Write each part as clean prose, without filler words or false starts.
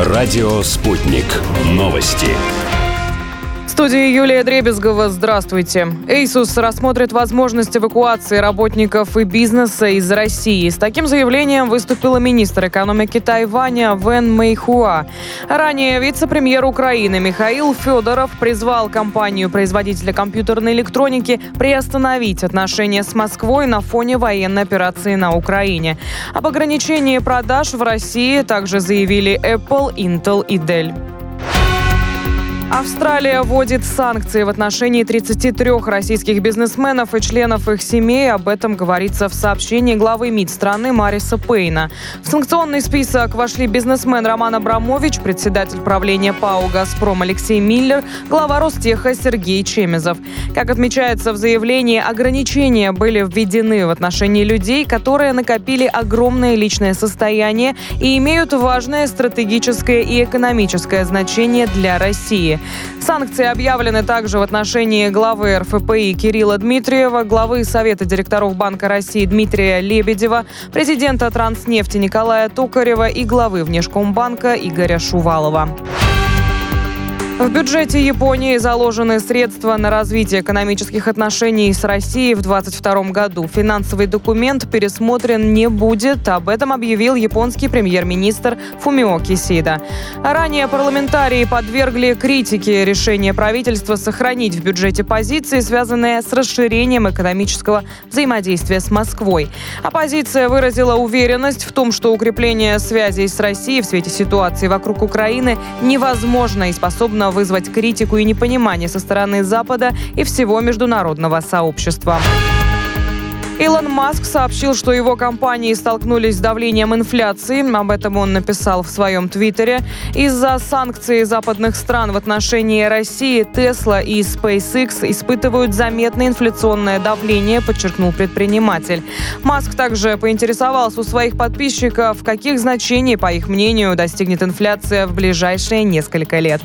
Радио «Спутник». Новости. В студии Юлия Дребезгова. Здравствуйте. Asus рассмотрит возможность эвакуации работников и бизнеса из России. С таким заявлением выступила министр экономики Тайваня Вэн Мэйхуа. Ранее вице-премьер Украины Михаил Федоров призвал компанию-производителя компьютерной электроники приостановить отношения с Москвой на фоне военной операции на Украине. Об ограничении продаж в России также заявили Apple, Intel и Dell. Австралия вводит санкции в отношении 33 российских бизнесменов и членов их семей. Об этом говорится в сообщении главы МИД страны Мариса Пейна. В санкционный список вошли бизнесмен Роман Абрамович, председатель правления ПАО «Газпром» Алексей Миллер, глава Ростеха Сергей Чемезов. Как отмечается в заявлении, ограничения были введены в отношении людей, которые накопили огромное личное состояние и имеют важное стратегическое и экономическое значение для России. Санкции объявлены также в отношении главы РФПИ Кирилла Дмитриева, главы Совета директоров Банка России Дмитрия Лебедева, президента Транснефти Николая Токарева и главы Внешкомбанка Игоря Шувалова. В бюджете Японии заложены средства на развитие экономических отношений с Россией в 2022 году. Финансовый документ пересмотрен не будет. Об этом объявил японский премьер-министр Фумио Кисида. Ранее парламентарии подвергли критике решение правительства сохранить в бюджете позиции, связанные с расширением экономического взаимодействия с Москвой. Оппозиция выразила уверенность в том, что укрепление связей с Россией в свете ситуации вокруг Украины невозможно и способно вызвать критику и непонимание со стороны Запада и всего международного сообщества. Илон Маск сообщил, что его компании столкнулись с давлением инфляции. Об этом он написал в своем твиттере. Из-за санкций западных стран в отношении России Tesla и SpaceX испытывают заметное инфляционное давление, подчеркнул предприниматель. Маск также поинтересовался у своих подписчиков, каких значений, по их мнению, достигнет инфляция в ближайшие несколько лет.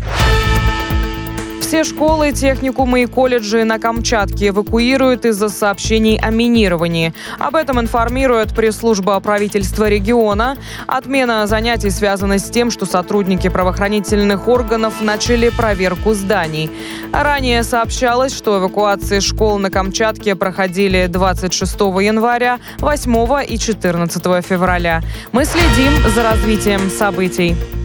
Все школы, техникумы и колледжи на Камчатке эвакуируют из-за сообщений о минировании. Об этом информирует пресс-служба правительства региона. Отмена занятий связана с тем, что сотрудники правоохранительных органов начали проверку зданий. Ранее сообщалось, что эвакуации школ на Камчатке проходили 26 января, 8 и 14 февраля. Мы следим за развитием событий.